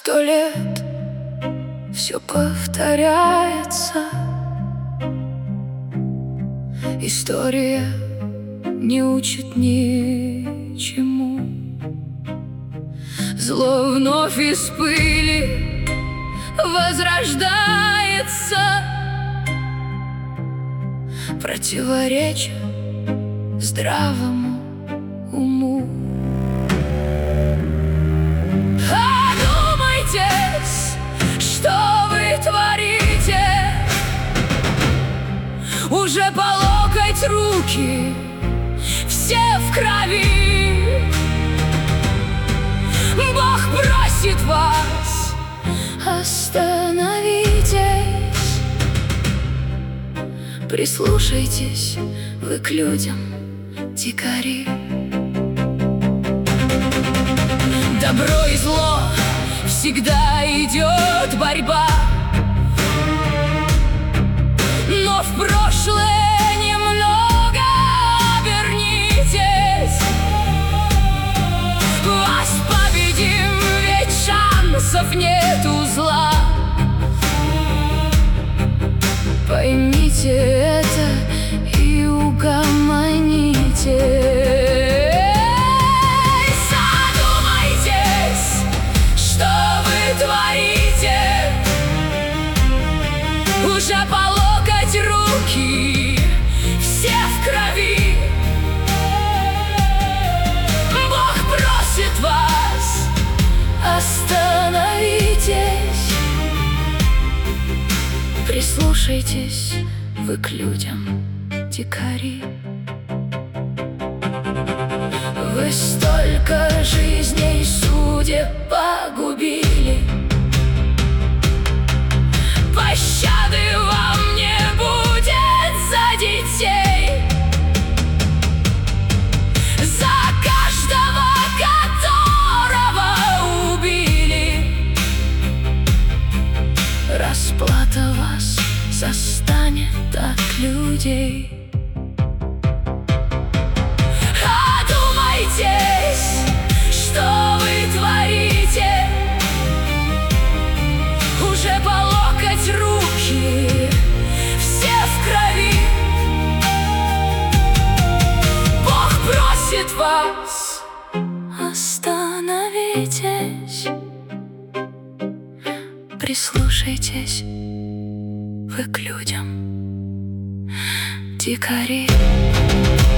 100 лет все повторяется. История не учит ничему. Зло вновь из пыли возрождается, противореча здравому уму. Одумайтесь, что вы творите. Уже по локоть руки, все в крови. Бог просит вас: остановитесь. Прислушайтесь вы к людям, дикари. Добро и зло всегда идет борьба, но в прошлое немного обернитесь. Вас победим, ведь шансов нету зла. Поймите это и угомонитесь. Уже по локоть руки, все в крови. Бог просит вас: остановитесь. Прислушайтесь вы к людям, дикари. Вы столько жизней судеб погубили. Пощады вам не будет за детей, за каждого, которого убили. Расплата вас застанет от людей. Одумайтесь, что вы творите. Уже по локоть руки, все в крови. Бог просит вас: остановитесь. Прислушайтесь вы к людям, дикари.